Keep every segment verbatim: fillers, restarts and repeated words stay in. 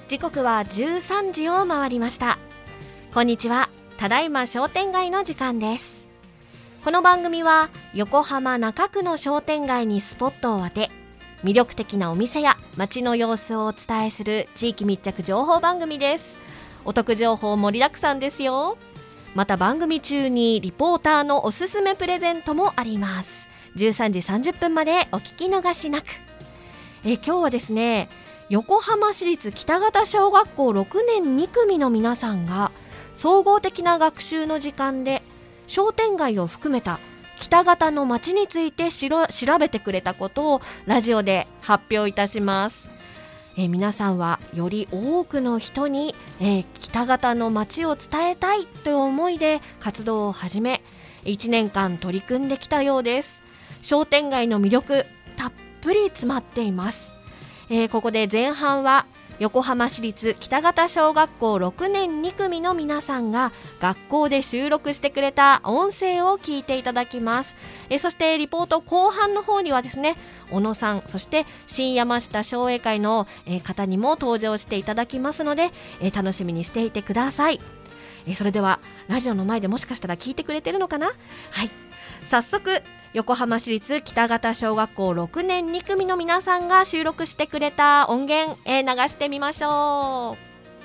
時刻はじゅうさんじを回りました。こんにちは。ただいま商店街の時間です。この番組は横浜中区の商店街にスポットを当て、魅力的なお店や街の様子をお伝えする地域密着情報番組です。お得情報盛りだくさんですよ。また番組中にリポーターのおすすめプレゼントもあります。じゅうさんじさんじゅっぷんまでお聞き逃しなく。え今日はですね、横浜市立北方小学校ろくねんに組の皆さんが総合的な学習の時間で商店街を含めた北方の街についてしろ調べてくれたことをラジオで発表いたします。え皆さんはより多くの人に、えー、北方の街を伝えたいという思いで活動を始め、いちねんかん取り組んできたようです。商店街の魅力たっぷり詰まっています。えー、ここで前半は横浜市立北方小学校ろくねんに組の皆さんが学校で収録してくれた音声を聞いていただきます。えー、そしてリポート後半の方にはですね、小野さん、そして新山下商栄会の、えー、方にも登場していただきますので、えー、楽しみにしていてください。えー、それではラジオの前でもしかしたら聞いてくれてるのかな。はい、早速横浜市立北方小学校ろくねんに組の皆さんが収録してくれた音源、えー、流してみましょう。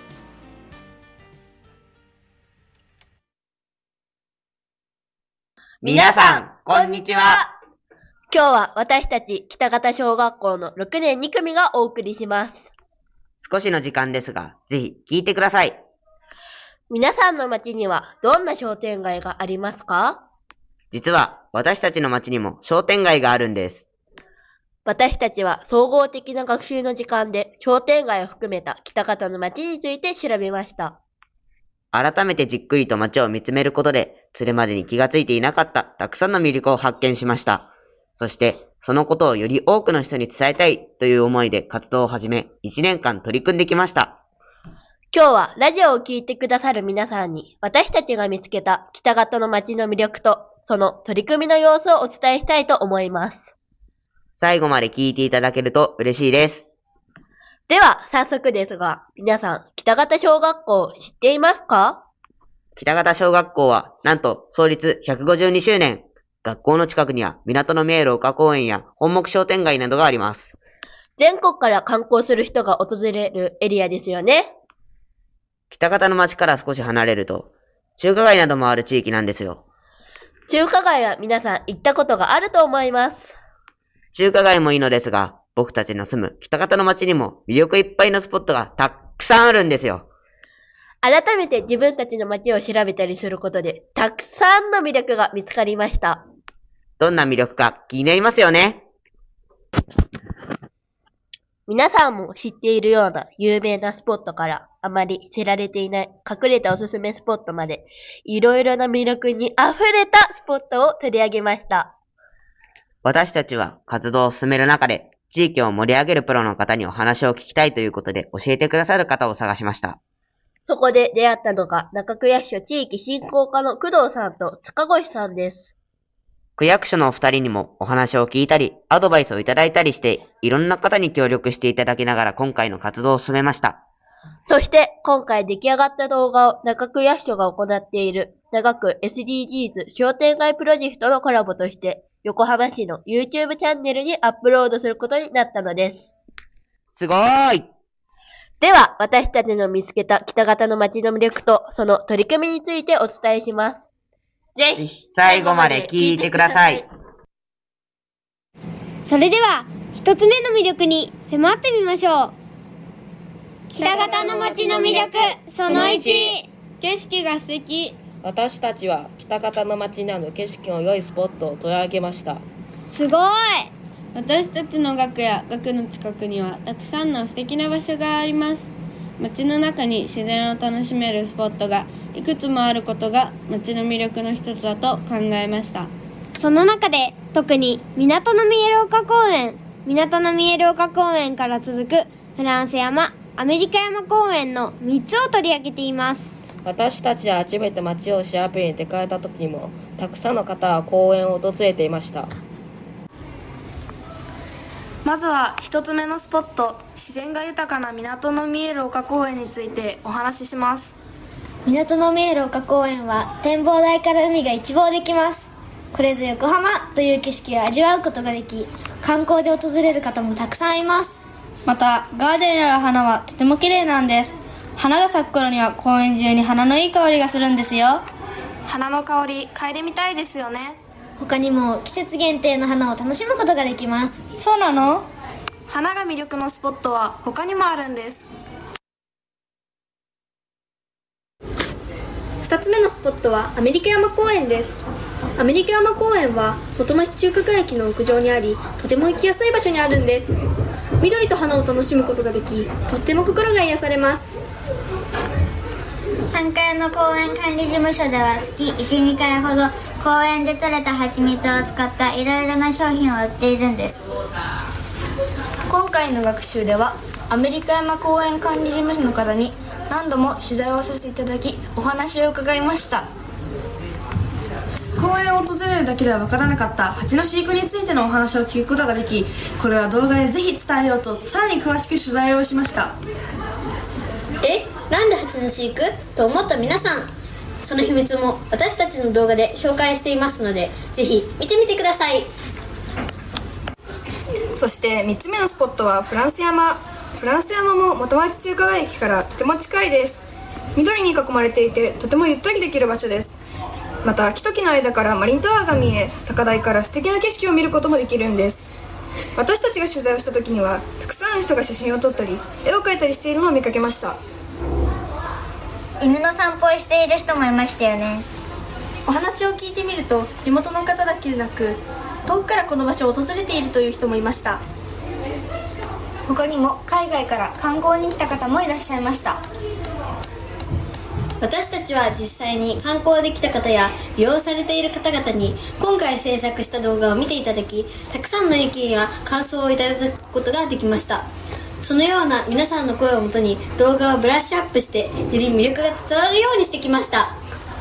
皆さんこんにちは。 今日は私たち北方小学校のろくねんに組がお送りします。 少しの時間ですが、ぜひ聞いてください。 皆さんの町にはどんな商店街がありますか？ 実は私たちの町にも商店街があるんです。 私たちは総合的な学習の時間で商店街を含めた北方の町について調べました。 改めてじっくりと町を見つめることで、それまでに気がついていなかったたくさんの魅力を発見しました。そしてそのことをより多くの人に伝えたいという思いで活動を始め、いちねんかん取り組んできました。 今日はラジオを聞いてくださる皆さんに、私たちが見つけた北方の町の魅力とその取り組みの様子をお伝えしたいと思います。 最後まで聞いていただけると嬉しいです。 では早速ですが、皆さん北方小学校を知っていますか？ 北方小学校はなんと創立ひゃくごじゅうにしゅうねん。学校の近くには港の明廊下公園や本木商店街などがあります。 全国から観光する人が訪れるエリアですよね。 北方の町から少し離れると中華街などもある地域なんですよ。 中華街は皆さん行ったことがあると思います。 中華街もいいのですが、僕たちの住む北方の町にも魅力いっぱいのスポットがたくさんあるんですよ。 改めて自分たちの町を調べたりすることで、たくさんの魅力が見つかりました。 どんな魅力か気になりますよね。 皆さんも知っているような有名なスポットから、あまり知られていない隠れたおすすめスポットまで、いろいろな魅力に溢れたスポットを取り上げました。 私たちは活動を進める中で、地域を盛り上げるプロの方にお話を聞きたいということで教えてくださる方を探しました。 そこで出会ったのが中区役所地域振興課の工藤さんと塚越さんです。 区役所のお二人にもお話を聞いたり、アドバイスをいただいたりして、いろんな方に協力していただきながら今回の活動を進めました。 そして今回出来上がった動画を中区役所が行っている長区 エスディージーズ 商店街プロジェクトのコラボとして横浜市の YouTube チャンネルにアップロードすることになったのです。 すごーい。 では私たちの見つけた北方の街の魅力とその取り組みについてお伝えします。ぜひ最後まで聞いてください。 それでは一つ目の魅力に迫ってみましょう。北方の街の魅力そのいち、 景色が素敵。私たちは北方の街にある景色の良いスポットを取り上げました。 すごい。 私たちの学や学の近くにはたくさんの素敵な場所があります。街の中に自然を楽しめるスポットがいくつもあることが街の魅力の一つだと考えました。 その中で特に港の見える丘公園、港の見える丘公園から続くフランス山、アメリカ山公園のみっつを取り上げています。 私たちは初めて街を調べに出かけた時にもたくさんの方が公園を訪れていました。 まずは一つ目のスポット、自然が豊かな港の見える丘公園についてお話しします。 港の見える丘公園は展望台から海が一望できます。これぞ横浜という景色を味わうことができ、観光で訪れる方もたくさんいます。 またガーデンにある花はとても綺麗なんです。花が咲く頃には公園中に花のいい香りがするんですよ。 花の香り嗅いでみたいですよね。 他にも季節限定の花を楽しむことができます。 そうなの？ 花が魅力のスポットは他にもあるんです。 ふたつめのスポットはアメリカ山公園です。アメリカ山公園は元町中華街駅の屋上にあり、とても行きやすい場所にあるんです。緑と花を楽しむことができ、とっても心が癒されます。 さんかいの公園管理事務所では月いち、にかいほど公園で採れた蜂蜜を使ったいろいろな商品を売っているんです。 今回の学習ではアメリカ山公園管理事務所の方に何度も取材をさせていただき、お話を伺いました。公園を訪れるだけではわからなかった蜂の飼育についてのお話を聞くことができ、これは動画でぜひ伝えようとさらに詳しく取材をしました。 え、なんで蜂の飼育と思った皆さん、その秘密も私たちの動画で紹介していますので、ぜひ見てみてください。 そしてみっつめのスポットはフランス山。フランス山も元町中華街駅からとても近いです。緑に囲まれていてとてもゆったりできる場所です。また木と木の間からマリンタワーが見え、高台から素敵な景色を見ることもできるんです。私たちが取材をした時にはたくさんの人が写真を撮ったり絵を描いたりしているのを見かけました。 犬の散歩をしている人もいましたよね。 お話を聞いてみると、地元の方だけでなく遠くからこの場所を訪れているという人もいました。 他にも海外から観光に来た方もいらっしゃいました。 私たちは実際に観光で来た方や利用されている方々に今回制作した動画を見ていただき、たくさんの意見や感想をいただくことができました。そのような皆さんの声をもとに動画をブラッシュアップして、より魅力が伝わるようにしてきました。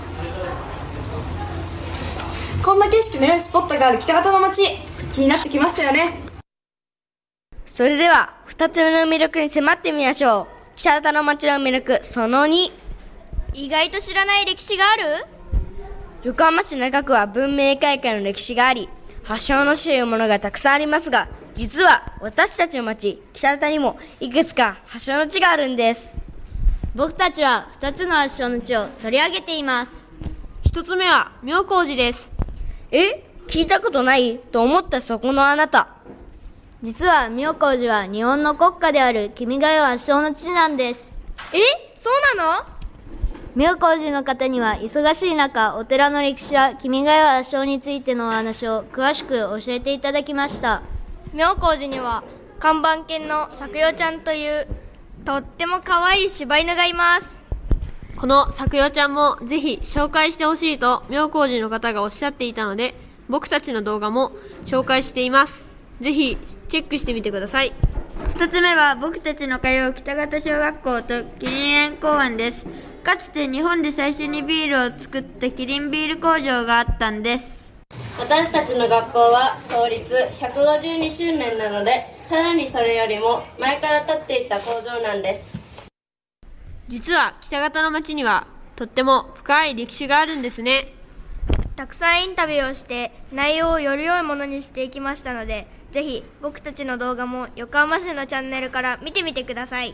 こんな景色の良いスポットがある北方の街、気になってきましたよね。 それではふたつめの魅力に迫ってみましょう。北方の街の魅力そのに。 意外と知らない歴史がある？ 横浜市中区は文明開化の歴史があり、発祥の地というものがたくさんありますが、実は私たちの町北方にもいくつか発祥の地があるんです。 僕たちはふたつの発祥の地を取り上げています。 ひとつめは妙高寺です。 え、聞いたことないと思ったそこのあなた。 実は妙高寺は日本の国家である君が代発祥の地なんです。 え、そうなの？ 妙高寺の方には忙しい中、お寺の歴史や君が代発祥についてのお話を詳しく教えていただきました。 妙高寺には看板犬のさくよちゃんというとっても可愛い柴犬がいます。 このさくよちゃんもぜひ紹介してほしいと妙高寺の方がおっしゃっていたので、僕たちの動画も紹介しています。ぜひチェックしてみてください。 二つ目は僕たちの通う北方小学校とキリン園公園です。かつて日本で最初にビールを作ったキリンビール工場があったんです。 私たちの学校は創立ひゃくごじゅうにしゅうねんなので、さらにそれよりも前から建っていた工場なんです。実は北方の町にはとっても深い歴史があるんですね。 たくさんインタビューをして内容をより良いものにしていきましたので、ぜひ僕たちの動画も横浜市のチャンネルから見てみてください。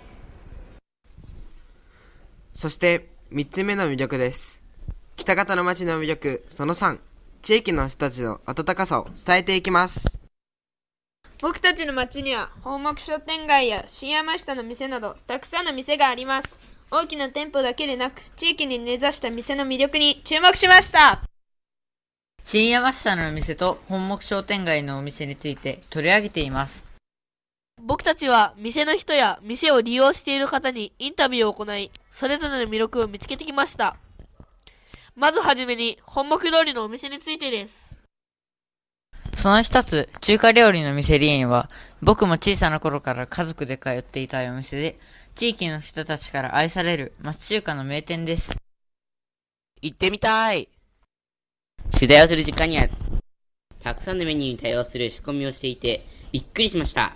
そしてみっつめの魅力です。北方の町の魅力そのさん、地域の人たちの温かさを伝えていきます。 僕たちの町には本木商店街や新山下の店などたくさんの店があります。大きな店舗だけでなく地域に根ざした店の魅力に注目しました。 新山下の店と本木商店街のお店について取り上げています。 僕たちは店の人や店を利用している方にインタビューを行い、それぞれの魅力を見つけてきました。まずはじめに本木通りのお店についてです。 その一つ、中華料理の店リーンは、僕も小さな頃から家族で通っていたお店で、地域の人たちから愛される町中華の名店です。 行ってみたい。 取材をする時間には、たくさんのメニューに対応する仕込みをしていて、びっくりしました。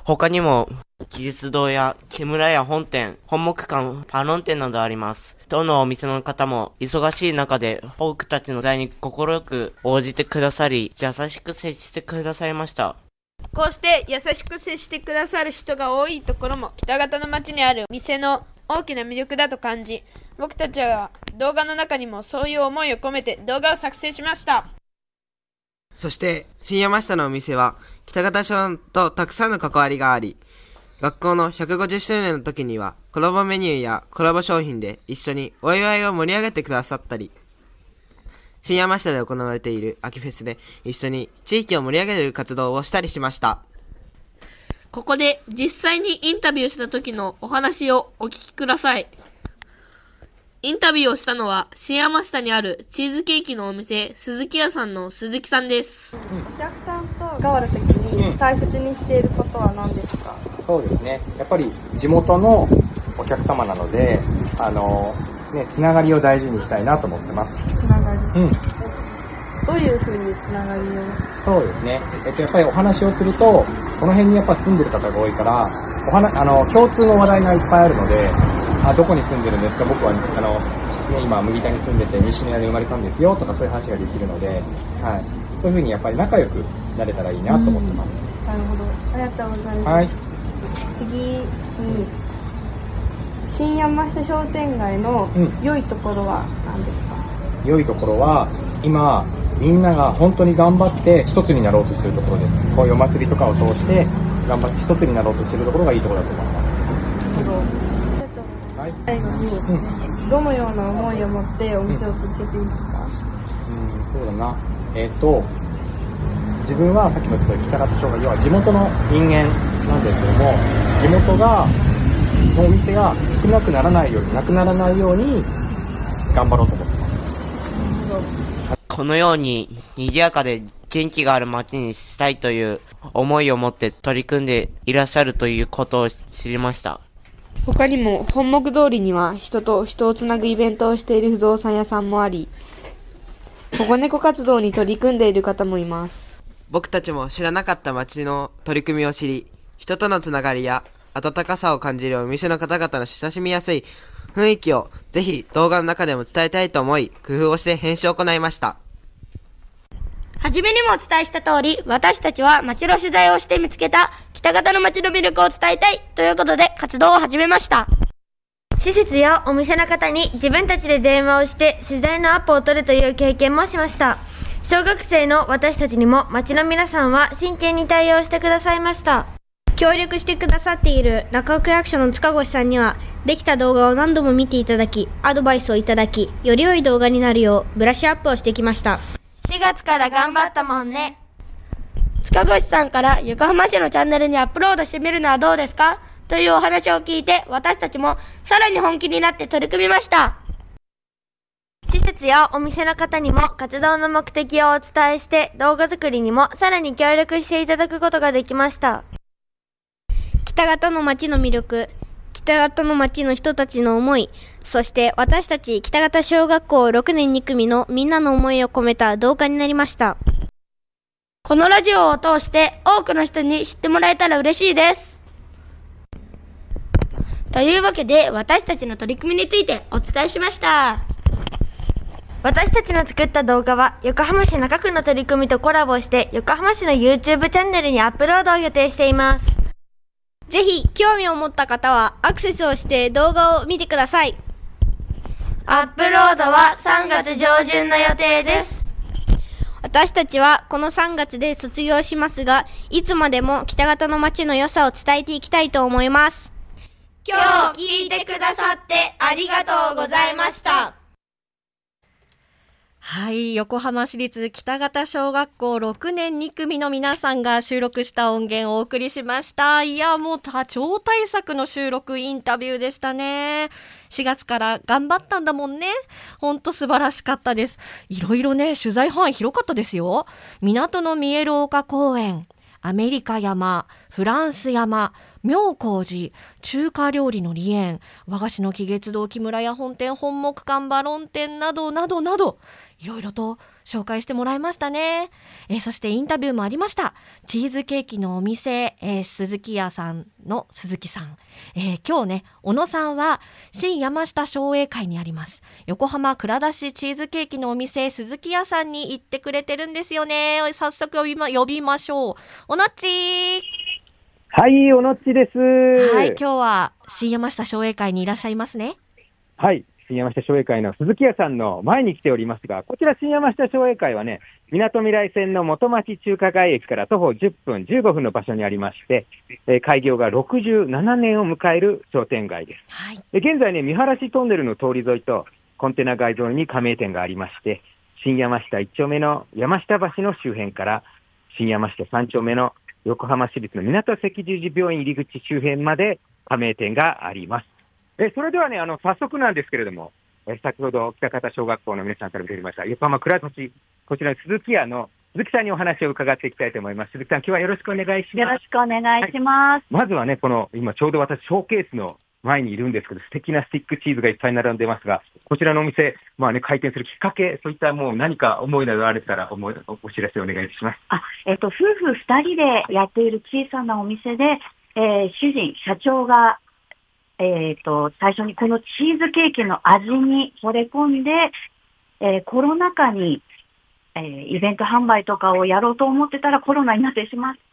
他にも、技術堂や木村屋本店、本木館、パロン店などあります。どのお店の方も忙しい中で僕たちの在に心よく応じてくださり、優しく接してくださいました。 こうして優しく接してくださる人が多いところも北方の町にある店の大きな魅力だと感じ、僕たちは動画の中にもそういう思いを込めて動画を作成しました。 そして新山下のお店は北方小とたくさんの関わりがあり、学校のひゃくごじゅっしゅうねんの時にはコラボメニューやコラボ商品で一緒にお祝いを盛り上げてくださったり、新山下で行われている秋フェスで一緒に地域を盛り上げる活動をしたりしました。 ここで実際にインタビューした時のお話をお聞きください。インタビューをしたのは新山下にあるチーズケーキのお店鈴木屋さんの鈴木さんです。 お客さんと関わる時に大切にしていることは何ですか？ そうですね、やっぱり地元のお客様なので、あのね、つながりを大事にしたいなと思ってます。 つながり、 うん、 どういうふうにつながりを？ そうですね、えっと、やっぱりお話をするとその辺にやっぱ住んでる方が多いから、お話あの共通の話題がいっぱいあるので、あ、どこに住んでるんですか、僕はあの、ね、今麦田に住んでて西宮で生まれたんですよとか、そういう話ができるので、はい、そういうふうにやっぱり仲良くなれたらいいなと思ってます。 なるほど、ありがとうございます。 はい、 次に新山下商店街の良いところは何ですか？ うん、良いところは今みんなが本当に頑張って一つになろうとしているところです。こういうお祭りとかを通して頑張って一つになろうとしているところがいいところだと思います。 なるほど。最後に、うん、どのような思いを持ってお店を続けていますか？ うん、そうだな。えっと、自分はさっきも言った北方小が要は地元の人間なんですけども、地元がお店が少なくならないように、なくならないように頑張ろうと思ってます。 このように賑やかで元気がある街にしたいという思いを持って取り組んでいらっしゃるということを知りました。 他にも本木通りには人と人をつなぐイベントをしている不動産屋さんもあり、保護猫活動に取り組んでいる方もいます。 僕たちも知らなかった街の取り組みを知り、人とのつながりや温かさを感じるお店の方々の親しみやすい雰囲気をぜひ動画の中でも伝えたいと思い、工夫をして編集を行いました。 はじめにもお伝えした通り、私たちは街の取材をして見つけた北方の街の魅力を伝えたいということで活動を始めました。 施設やお店の方に自分たちで電話をして取材のアップを取るという経験もしました。小学生の私たちにも街の皆さんは真剣に対応してくださいました。協力してくださっている中尾区役所の塚越さんには、できた動画を何度も見ていただき、アドバイスをいただき、より良い動画になるようブラッシュアップをしてきました。 しがつから頑張ったもんね。塚越さんから横浜市のチャンネルにアップロードしてみるのはどうですかというお話を聞いて、私たちもさらに本気になって取り組みました。 施設やお店の方にも活動の目的をお伝えして、動画作りにもさらに協力していただくことができました。北方の街の魅力、北方の町の人たちの思い、そして私たち北方小学校ろくねんに組のみんなの思いを込めた動画になりました。 このラジオを通して多くの人に知ってもらえたら嬉しいです。というわけで私たちの取り組みについてお伝えしました。 私たちの作った動画は横浜市中区の取り組みとコラボして横浜市の YouTube チャンネルにアップロードを予定しています。ぜひ興味を持った方はアクセスをして動画を見てください。 アップロードはさんがつ上旬の予定です。 私たちはこのさんがつで卒業しますが、いつまでも北方の街の良さを伝えていきたいと思います。 今日聞いてくださってありがとうございました。 はい、横浜市立北方小学校ろくねんに組の皆さんが収録した音源をお送りしました。いや、もう超大作の収録インタビューでしたね。しがつから頑張ったんだもんね。ほんと素晴らしかったです。いろいろね、取材範囲広かったですよ。港の見える丘公園、アメリカ山、フランス山、妙高寺、中華料理の梨園、和菓子の木月堂木村屋本店、本木館バロン店などなどなど、いろいろと紹介してもらいましたね。えー、そしてインタビューもありました。チーズケーキのお店、えー、鈴木屋さんの鈴木さん。えー、今日ね、小野さんは新山下商栄会にあります。横浜蔵出しチーズケーキのお店、鈴木屋さんに行ってくれてるんですよね。早速呼びま、呼びましょう。おのっちー。 はい、おのっちです。 はい、今日は新山下商栄会にいらっしゃいますね。 はい。新山下商栄会の鈴木屋さんの前に来ておりますが、こちら新山下商栄会はね、みなとみらい線の元町中華街駅から徒歩じゅっぷん、じゅうごふんの場所にありまして、えー、開業がろくじゅうななねんを迎える商店街です。はい、で現在ね、見晴らしトンネルの通り沿いとコンテナ街沿いに加盟店がありまして、新山下いっ丁目の山下橋の周辺から新山下さん丁目の横浜市立の港赤十字病院入り口周辺まで加盟店があります。えそれではね、あの早速なんですけれども、え先ほど北方小学校の皆さんから出てきました横浜蔵出し、こちら鈴木屋の鈴木さんにお話を伺っていきたいと思います。鈴木さん、今日はよろしくお願いします。 よろしくお願いします。 はい、まずはね、この今ちょうど私ショーケースの前にいるんですけど、素敵なスティックチーズがいっぱい並んでますが、こちらのお店、まあね、開店するきっかけ、そういったもう何か思いなどあれたら思いお知らせお願いします。 あ、えっと、夫婦二人でやっている小さなお店で、えー、主人、社長が、えっと、最初にこのチーズケーキの味に惚れ込んで、えー、コロナ禍に、えー、イベント販売とかをやろうと思ってたらコロナになってしまって、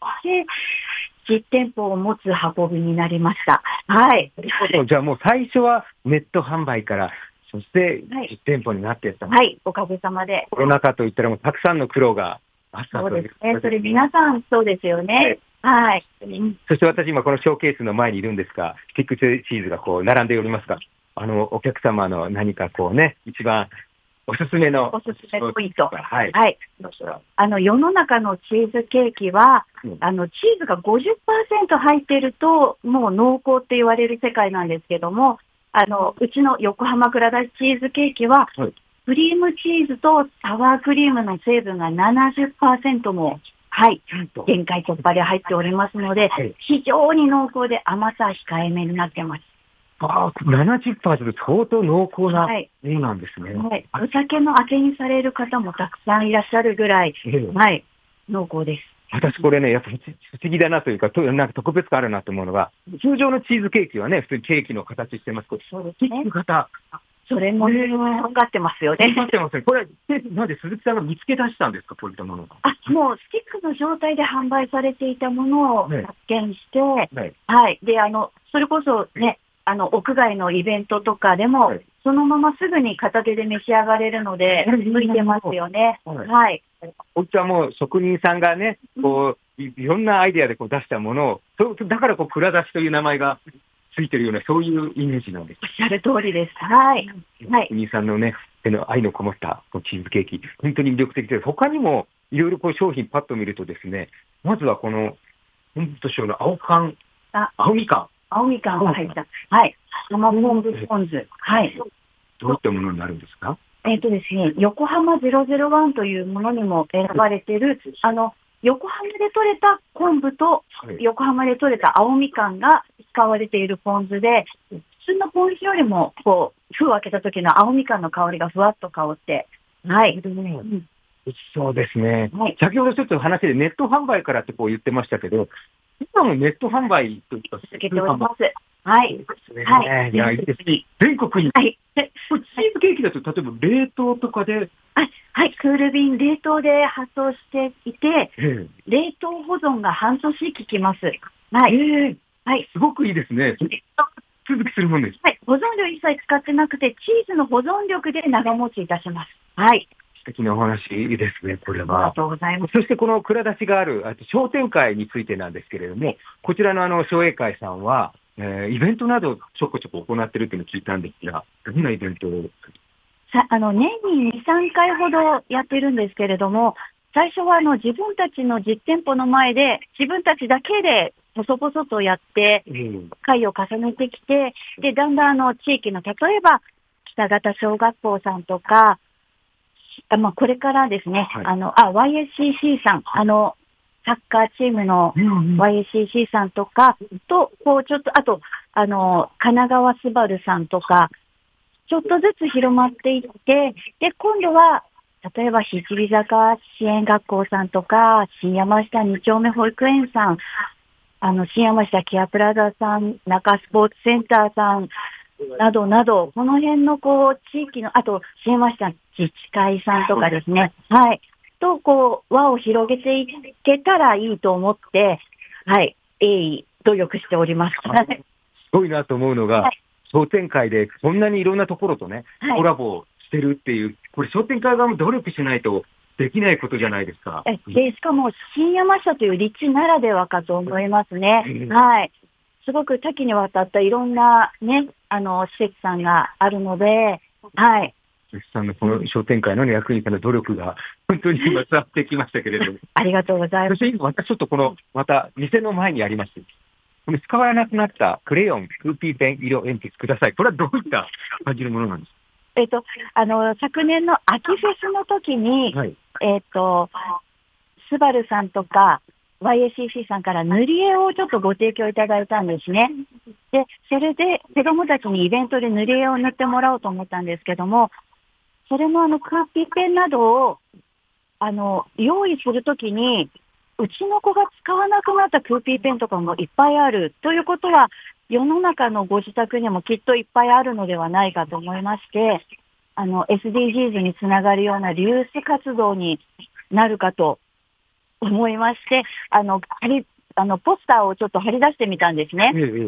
実店舗を持つ運びになりました。はい。 じゃあもう最初はネット販売から、そして実店舗になっていった、 はい。はい、おかげさまで。 コロナ禍といったらもうたくさんの苦労があったという。 そうですね。それ皆さんそうですよね。はい。はい、 そして私今このショーケースの前にいるんですが、スティックチーズがこう並んでおりますが、あの、お客様の何かこうね、一番おすすめの。 おすすめポイント。 はい。 はい。あの、世の中のチーズケーキは、うん、あの、チーズが ごじゅっパーセント 入っていると、もう濃厚って言われる世界なんですけども、あの、うちの横浜蔵出しチーズケーキは、はい、クリームチーズとサワークリームの成分が ななじゅっパーセント も、はい、限界突破で入っておりますので、はい、非常に濃厚で甘さ控えめになってます。 ああ、ななじゅっパーセント 相当濃厚なものなんですね。 はいはい、お酒のあてにされる方もたくさんいらっしゃるぐらい、えー、はい、濃厚です。 私これね、やっぱ不思議だなというか、となんか特別感あるなと思うのが、通常のチーズケーキはね、普通にケーキの形してますけど、 そうですね。 方それも分かってますよね。 分かってますね。これ、なんで鈴木さんが見つけ出したんですか、こういったものが。 あ、もうスティックの状態で販売されていたものを発見して、ねね、はい。で、あの、それこそね、あの、屋外のイベントとかでも、はい、そのまますぐに片手で召し上がれるので、向いてますよね。はい。はい、 こっちはもう職人さんがね、こう、いろんなアイデアでこう出したものを、だからこう、蔵出しという名前がついてるような、そういうイメージなんです。 おっしゃる通りです。はい。はい。 職人さんのね、手の愛のこもったこうチーズケーキ、本当に魅力的です。他にも、いろいろこう商品パッと見るとですね、まずはこの、本当賞の青缶、あ、青みかん。 青みかんが入った。はい。生昆布ポン酢。はい。 どういったものになるんですか？ えっとですね、横浜ゼロゼロワンというものにも選ばれている、あの、横浜で採れた昆布と、横浜で採れた青みかんが使われているポン酢で、普通のポン酢よりも、こう、封を開けた時の青みかんの香りがふわっと香って、はい。うんそうですね、はい。先ほどちょっと話でネット販売からってこう言ってましたけど、今もネット販売といった続けております。はい。 ね、はい。いや、いいですね。全国に。はい。チーズケーキだと、例えば冷凍とかで。 はい。はい。クール便冷凍で発送していて、冷凍保存が半年効きます。はい。えー、はい。 すごくいいですね。続きするもんです。 はい。保存料一切使ってなくて、チーズの保存力で長持ちいたします。はい。 素敵なお話ですね、これは。 ありがとうございます。 そしてこの蔵出しがある商店会についてなんですけれども、こちらのあの商栄会さんは、えー、イベントなどちょこちょこ行っているというのを聞いたんですが、どんなイベントをさあの年にに、さんかいほどやってるんですけれども、最初はあの自分たちの実店舗の前で、自分たちだけで細々とやって、会を重ねてきて、で、だんだんあの地域の、例えば北方小学校さんとか、あまあ、これからですね、はい、あの、あ、ワイエスシーシー さん、あの、サッカーチームの ワイエスシーシー さんとかと、こう、ちょっと、あと、あの、神奈川スバルさんとか、ちょっとずつ広まっていって、で、今度は、 例えば、ひじり坂支援学校さんとか、新山下に丁目保育園さん、あの、新山下ケアプラザさん、中スポーツセンターさん、などなど、この辺のこう、地域の、あと、新山下自治会さんとかですね、はい。と、こう、輪を広げていけたらいいと思って、はい、鋭意努力しております。 すごいなと思うのが、はい、商店会でこんなにいろんなところとね、はい、コラボしてるっていう、これ商店会側も努力しないとできないことじゃないですか。 で、しかも新山下という立地ならではかと思いますね。うん、はい。すごく多岐にわたったいろんなね、あの、施設さんがあるので、はい。 さんのこの商店会の、ね、役員さんの努力が本当に今伝わってきましたけれども。 ありがとうございます。 そして今またちょっとこの、また店の前にあります。この使われなくなったクレヨン、クーピーペン、色鉛筆ください。これはどういった感じのものなんですか？ えっと、あの、昨年の秋フェスの時に、はい、えっと、スバルさんとか、ワイエーシーシー さんから塗り絵をちょっとご提供いただいたんですね。で、それで子供たちにイベントで塗り絵を塗ってもらおうと思ったんですけども、それもあの、クーピーペンなどを、あの、用意するときに、うちの子が使わなくなったクーピーペンとかもいっぱいあるということは、世の中のご自宅にもきっといっぱいあるのではないかと思いまして、あの、エスディージーズ につながるようなリユース活動になるかと思いまして、あの、貼り、あの、ポスターをちょっと貼り出してみたんですね。うんうんうん、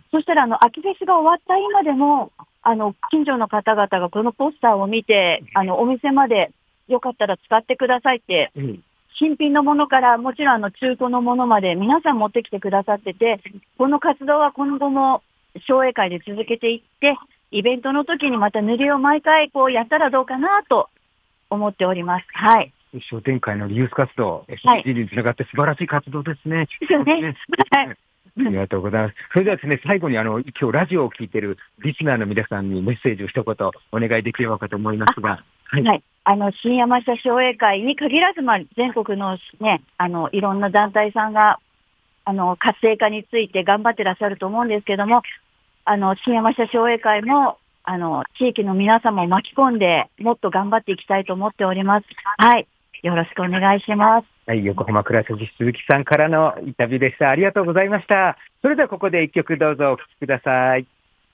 そしたら、あの、秋フェスが終わった今でも、あの、近所の方々がこのポスターを見て、あの、お店までよかったら使ってくださいって、うん、新品のものからもちろんあの中古のものまで皆さん持ってきてくださってて、この活動は今後も商栄会で続けていって、イベントの時にまた塗りを毎回こうやったらどうかなと思っております。はい。 商店会のリユース活動、エスディージーズ につながって素晴らしい活動ですね。 ですよね。はい。 ありがとうございます。それではですね、最後にあの、今日ラジオを聞いているリスナーの皆さんにメッセージを一言お願いできればかと思いますが。 はい。はい、あの、新山下商栄会に限らず、まあ、全国のね、あの、いろんな団体さんが、あの、活性化について頑張ってらっしゃると思うんですけども、あの、新山下商栄会も、あの、地域の皆様を巻き込んで、もっと頑張っていきたいと思っております。はい。よろしくお願いします。 はい、横浜倉筋鈴木さんからのインタビューでした。ありがとうございました。それではここで一曲どうぞお聴きください。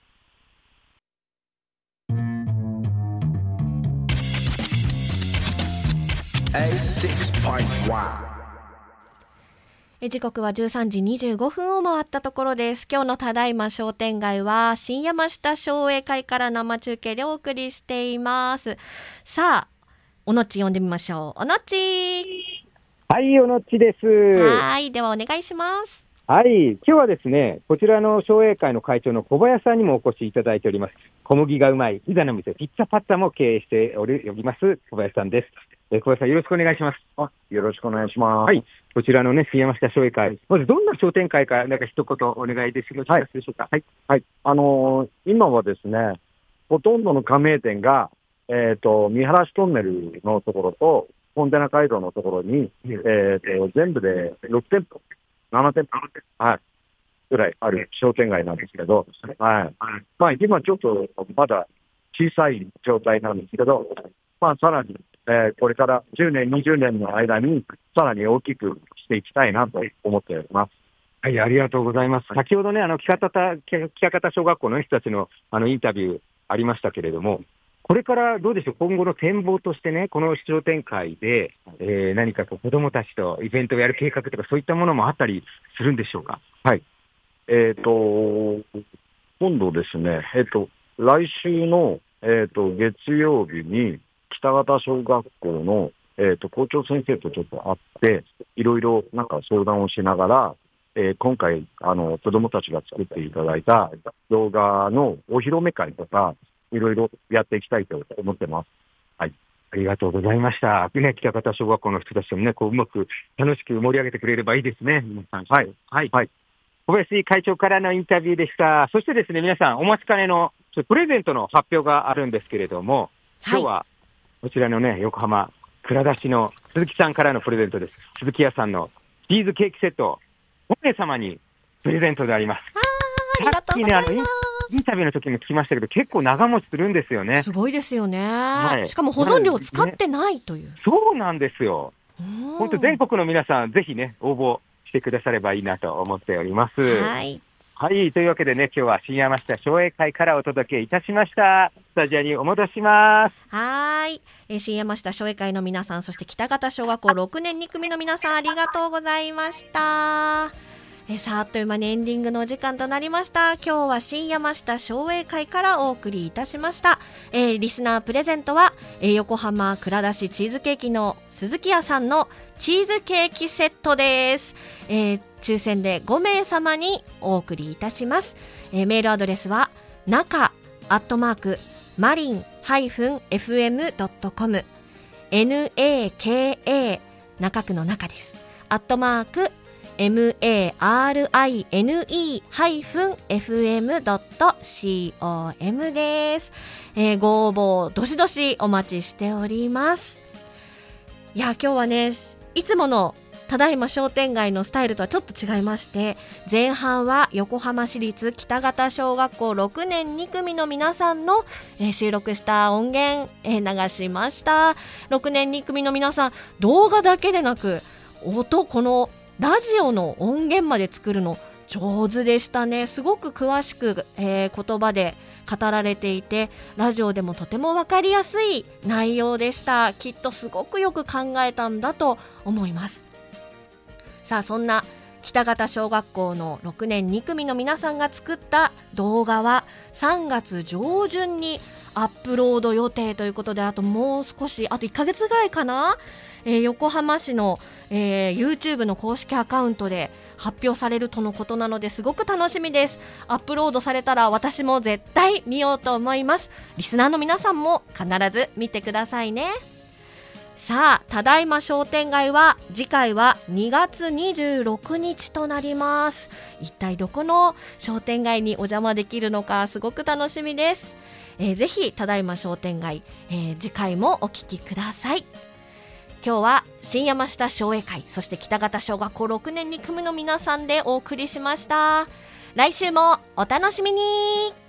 時刻はじゅうさんじにじゅうごふんを回ったところです。今日のただいま商店街は新山下商栄会から生中継でお送りしています。さあ、おのっち呼んでみましょう。おのっち。 はい、おのっちです。 はい、ではお願いします。 はい、今日はですね、こちらの商栄会の会長の小林さんにもお越しいただいております。小麦がうまいピザの店、ピッツァパッツァも経営しております小林さんです。えー、小林さんよろしくお願いします。 あ、よろしくお願いします。 はい、こちらのね、新山下商栄会、まずどんな商店会か、なんか一言お願いできますでしょうか。 はい、はい、あのー、今はですね、ほとんどの加盟店が、えっ、ー、と、見晴らしトンネルのところと、コンテナ街道のところに、えっ、ー、と、全部でろくてんぽ、ななてんぽ、はい、ぐらいある商店街なんですけど、はい。まあ、今ちょっとまだ小さい状態なんですけど、まあ、さらに、えー、これからじゅうねん、にじゅうねんの間に、さらに大きくしていきたいなと思っております。 はい、ありがとうございます。先ほどね、あの、北方、北方小学校の人たちの、あの、インタビューありましたけれども、これからどうでしょう、今後の展望としてね、この商店会で、えー、何かこう子どもたちとイベントをやる計画とか、そういったものもあったりするんでしょうか。 はい。えっ、ー、と、今度ですね、えっ、ー、と、来週の、えっ、ー、と、月曜日に、北方小学校の、えっ、と、校長先生とちょっと会って、いろいろなんか相談をしながら、えー、今回、あの、子どもたちが作っていただいた動画のお披露目会とか、いろいろやっていきたいと思ってます。はい。 ありがとうございました。ね、北方小学校の人たちもね、こう、うまく楽しく盛り上げてくれればいいですね。皆さん。はい。はい。はい。小林会長からのインタビューでした。そしてですね、皆さん、お待ちかねのプレゼントの発表があるんですけれども、今日は、こちらのね、横浜、蔵出しの鈴木さんからのプレゼントです。鈴木屋さんのチーズケーキセット、お姉様にプレゼントであります。 ありがとうございます。 インタビューの時も聞きましたけど、結構長持ちするんですよね。 すごいですよね。 はい、 しかも保存料を使ってないという。 ね、そうなんですよ。本当全国の皆さん、ぜひね、応募してくださればいいなと思っております。 はい。 はい、というわけでね、今日は新山下商栄会からお届けいたしました。スタジオにお戻します。 はい、えー、新山下商栄会の皆さん、そして北方小学校ろくねんに組の皆さん、ありがとうございました。えー、さあ、あっという間にエンディングのお時間となりました。今日は新山下商栄会からお送りいたしました。えー、リスナープレゼントは、えー、横浜蔵出しチーズケーキの鈴木屋さんのチーズケーキセットです。えー抽選でごめいさまにお送りいたします。えー、メールアドレスは中アットマークマリン エフエム ドットコム naka 中区の中です。アットマーク マリン エフエム ドットコム です。えー、ご応募どしどしお待ちしております。いや、今日はね、いつものただいま商店街のスタイルとはちょっと違いまして、前半は横浜市立北方小学校ろくねんに組の皆さんの、えー、収録した音源、えー、流しました。ろくねんに組の皆さん、動画だけでなく音、このラジオの音源まで作るの上手でしたね。すごく詳しく、えー、言葉で語られていて、ラジオでもとても分かりやすい内容でした。きっとすごくよく考えたんだと思います。さあ、そんな北方小学校のろくねんに組の皆さんが作った動画はさんがつ上旬にアップロード予定ということで、あともう少し、あといっかげつぐらいかな、えー、横浜市の、えー、YouTube の公式アカウントで発表されるとのことなので、すごく楽しみです。アップロードされたら私も絶対見ようと思います。リスナーの皆さんも必ず見てくださいね。さあ、ただいま商店街は次回はにがつにじゅうろくにちとなります。一体どこの商店街にお邪魔できるのか、すごく楽しみです。えー、ぜひただいま商店街、えー、次回もお聞きください。今日は新山下商栄会、そして北方小学校ろくねんに組の皆さんでお送りしました。来週もお楽しみに。